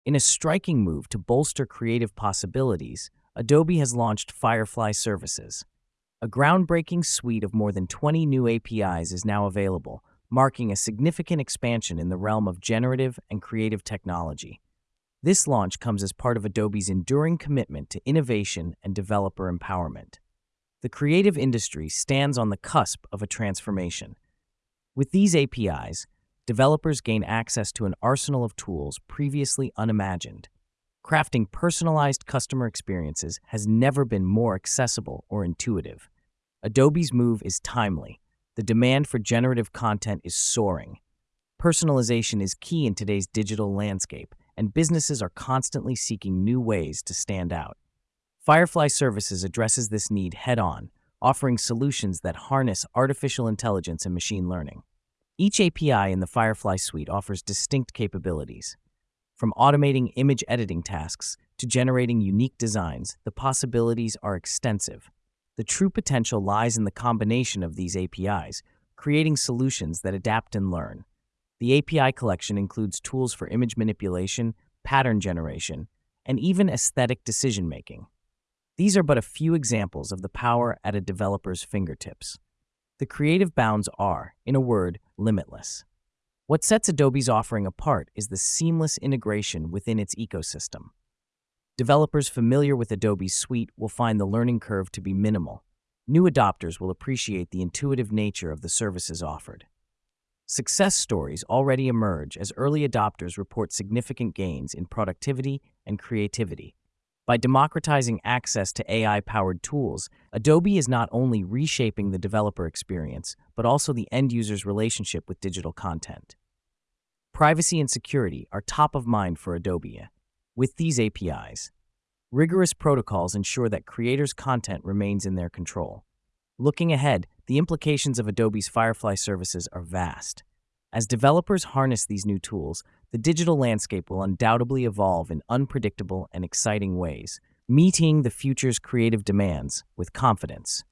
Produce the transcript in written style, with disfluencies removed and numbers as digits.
In a striking move to bolster creative possibilities, Adobe has launched Firefly Services. A groundbreaking suite of more than 20 new APIs is now available, marking a significant expansion in the realm of generative and creative technology. This launch comes as part of Adobe's enduring commitment to innovation and developer empowerment. The creative industry stands on the cusp of a transformation. With these APIs, developers gain access to an arsenal of tools previously unimagined. Crafting personalized customer experiences has never been more accessible or intuitive. Adobe's move is timely. The demand for generative content is soaring. Personalization is key in today's digital landscape, and businesses are constantly seeking new ways to stand out. Firefly Services addresses this need head-on, offering solutions that harness artificial intelligence and machine learning. Each API in the Firefly suite offers distinct capabilities. From automating image editing tasks to generating unique designs, the possibilities are extensive. The true potential lies in the combination of these APIs, creating solutions that adapt and learn. The API collection includes tools for image manipulation, pattern generation, and even aesthetic decision-making. These are but a few examples of the power at a developer's fingertips. The creative bounds are, in a word, limitless. What sets Adobe's offering apart is the seamless integration within its ecosystem. Developers familiar with Adobe's suite will find the learning curve to be minimal. New adopters will appreciate the intuitive nature of the services offered. Success stories already emerge as early adopters report significant gains in productivity and creativity. By democratizing access to AI-powered tools, Adobe is not only reshaping the developer experience, but also the end-user's relationship with digital content. Privacy and security are top of mind for Adobe. With these APIs, rigorous protocols ensure that creators' content remains in their control. Looking ahead, the implications of Adobe's Firefly services are vast. As developers harness these new tools, the digital landscape will undoubtedly evolve in unpredictable and exciting ways, meeting the future's creative demands with confidence.